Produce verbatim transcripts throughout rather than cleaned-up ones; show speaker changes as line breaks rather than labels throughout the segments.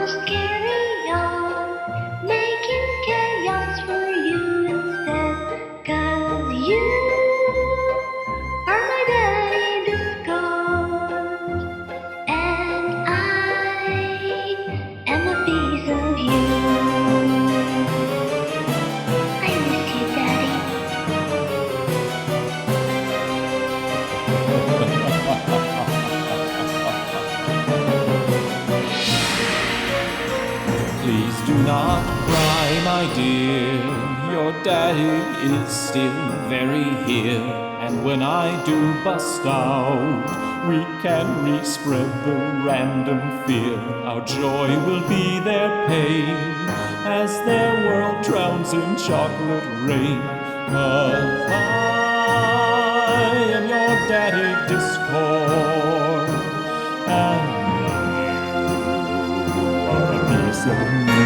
just carry on, making chaos for you instead. 'Cause you are my daddy discord, and I am a piece of you. I miss you, Daddy.
Please do not cry, my dear. Your daddy is still very here. And when I do bust out, we can re-spread the random fear. Our joy will be their pain as their world drowns in chocolate rain. 'Cause I am your daddy discord, and a piece of me.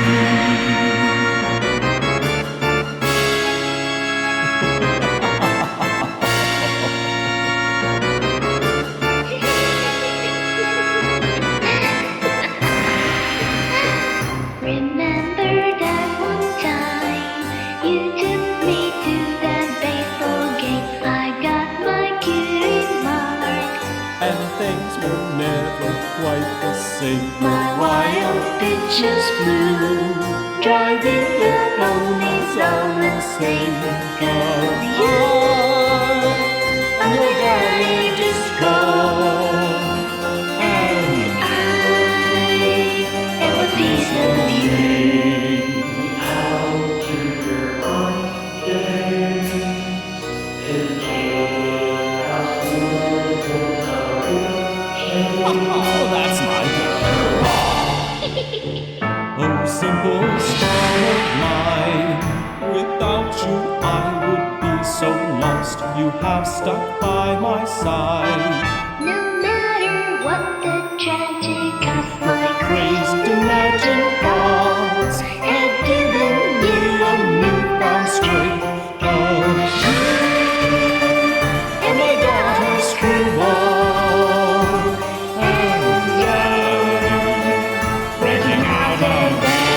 Remember that one time you took me to that baseball game? I got my cutie mark,
And things were never quite the same.
my wild bitches flew, driving the ponies all insane. 'Cause you
I'm your daddy discord, and
I am a piece of you.
oh, that's my girl. Oh, simple star of mine, without you I would be so lost. You have stuck by my side.
No matter what the tragic cost, my
Crazed imagined thoughts have given me a newfound strength. Cause you are my daughter's true love, and I'm breaking out of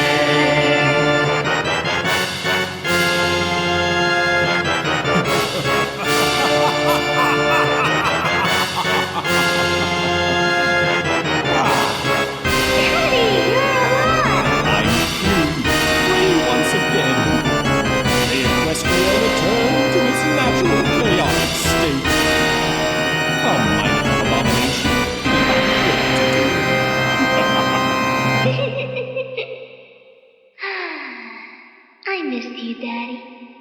Daddy, you're alive!
I flew free once again. The Equestria returned to its natural chaotic state. Come, my little abomination, we have work to do.
I missed you, Daddy.